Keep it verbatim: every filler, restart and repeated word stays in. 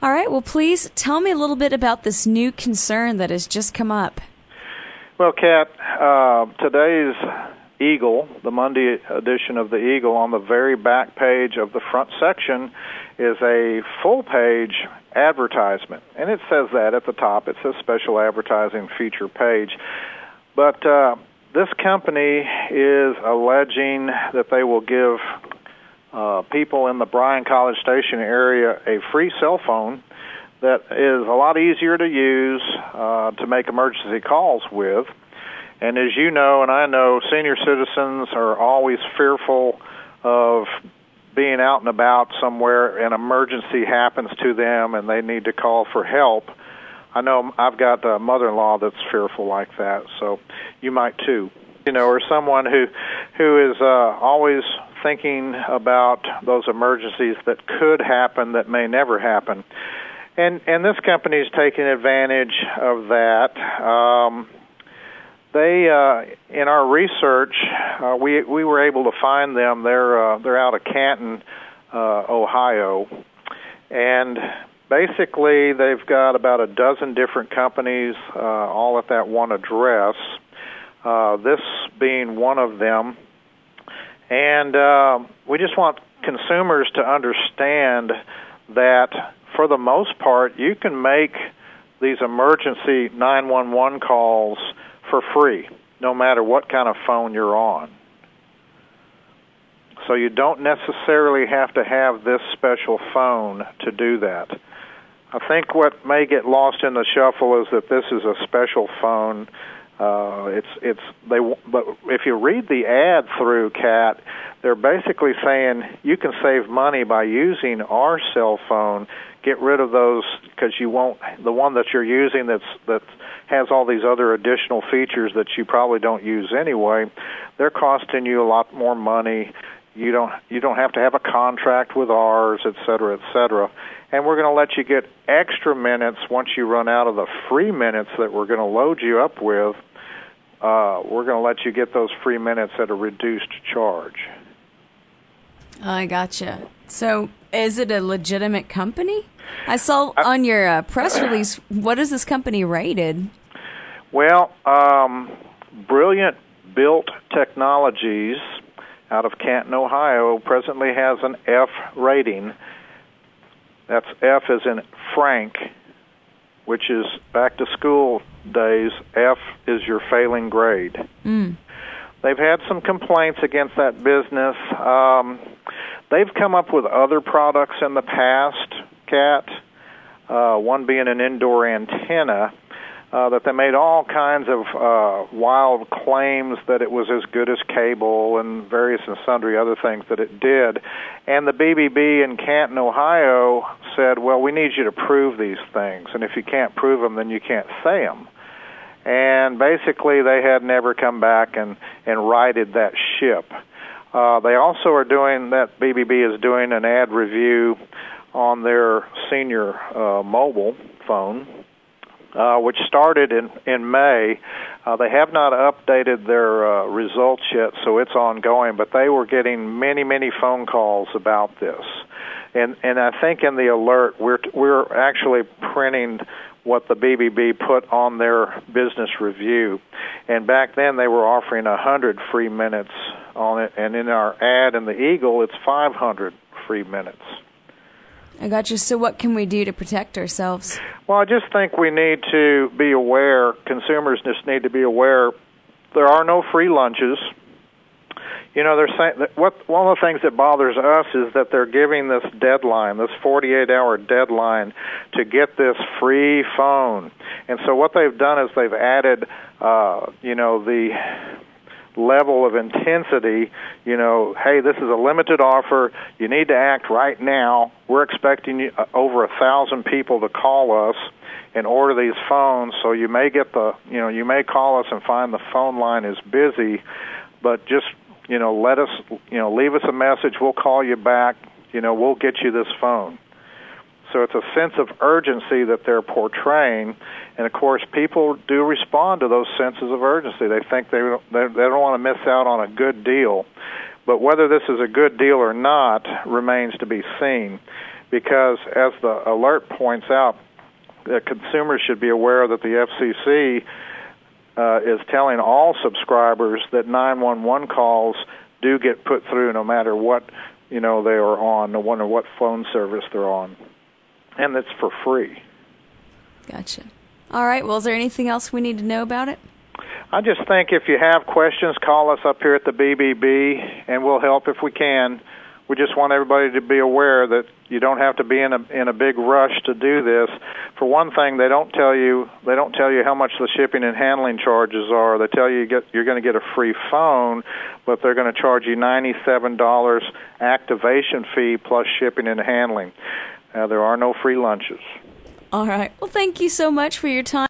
All right. Well, please tell me a little bit about this new concern that has just come up. Well, Kat, uh, today's Eagle, the Monday edition of the Eagle, on the very back page of the front section is a full-page advertisement. And it says that at the top. It says special advertising feature page. But uh, this company is alleging that they will give uh, people in the Bryan College Station area a free cell phone that is a lot easier to use uh, to make emergency calls with. And as you know, and I know, senior citizens are always fearful of being out and about somewhere, an emergency happens to them and they need to call for help. I know I've got a mother-in-law that's fearful like that, so you might too. You know, or someone who who is uh, always thinking about those emergencies that could happen that may never happen. And and this company is taking advantage of that. Um, they, uh, in our research, uh, we we were able to find them. They're uh, they're out of Canton, uh, Ohio, and basically they've got about a dozen different companies, uh, all at that one address. Uh, this being one of them, and uh, we just want consumers to understand that, for the most part, you can make these emergency nine one one calls for free, no matter what kind of phone you're on. So you don't necessarily have to have this special phone to do that. I think what may get lost in the shuffle is that this is a special phone. Uh, it's it's they. But if you read the ad through, Kat, they're basically saying you can save money by using our cell phone. Get rid of those because you won't. The one that you're using that's that has all these other additional features that you probably don't use anyway. They're costing you a lot more money. You don't you don't have to have a contract with ours, et cetera, et cetera. And we're going to let you get extra minutes once you run out of the free minutes that we're going to load you up with. Uh, we're going to let you get those free minutes at a reduced charge. I gotcha. So is it a legitimate company? I saw on your uh, press release, what is this company rated? Well, um, Brilliant Built Technologies out of Canton, Ohio, presently has an F rating. That's F as in Frank, which is back to school days. F is your failing grade. Mm. They've had some complaints against that business. Um, they've come up with other products in the past, Kat, uh, one being an indoor antenna, uh, that they made all kinds of uh, wild claims that it was as good as cable and various and sundry other things that it did. And the B B B in Canton, Ohio said, well, we need you to prove these things, and if you can't prove them, then you can't say them. And basically they had never come back and, and righted that ship. Uh, they also are doing, that B B B is doing an ad review on their senior uh, mobile phone, uh, which started in, in May. Uh, they have not updated their uh, results yet, so it's ongoing, but they were getting many, many phone calls about this. And and I think in the alert, we're we're actually printing what the B B B put on their business review. And back then they were offering one hundred free minutes on it, and in our ad in the Eagle, it's five hundred free minutes. I got you. So what can we do to protect ourselves? Well, I just think we need to be aware, consumers just need to be aware, there are no free lunches. You know, they're saying that what one of the things that bothers us is that they're giving this deadline, this forty-eight hour deadline to get this free phone. And so what they've done is they've added, uh, you know, the level of intensity, you know, hey, this is a limited offer. You need to act right now. We're expecting you, uh, over a thousand people to call us and order these phones. So you may get the, you know, you may call us and find the phone line is busy, but just, you know, let us, you know, leave us a message. We'll call you back. You know, we'll get you this phone. So it's a sense of urgency that they're portraying, and of course, people do respond to those senses of urgency. They think they don't, they don't want to miss out on a good deal, but whether this is a good deal or not remains to be seen. because as the alert points out, the consumers should be aware that the F C C uh, is telling all subscribers that nine one one calls do get put through no matter what, you know, they are on, no matter what phone service they're on. And it's for free. Gotcha. All right. Well, is there anything else we need to know about it? I just think if you have questions, call us up here at the B B B, and we'll help if we can. We just want everybody to be aware that you don't have to be in a in a big rush to do this. For one thing, they don't tell you they don't tell you how much the shipping and handling charges are. They tell you, you get, you're going to get a free phone, but they're going to charge you ninety-seven dollars activation fee plus shipping and handling. Uh, there are no free lunches. All right. Well, thank you so much for your time.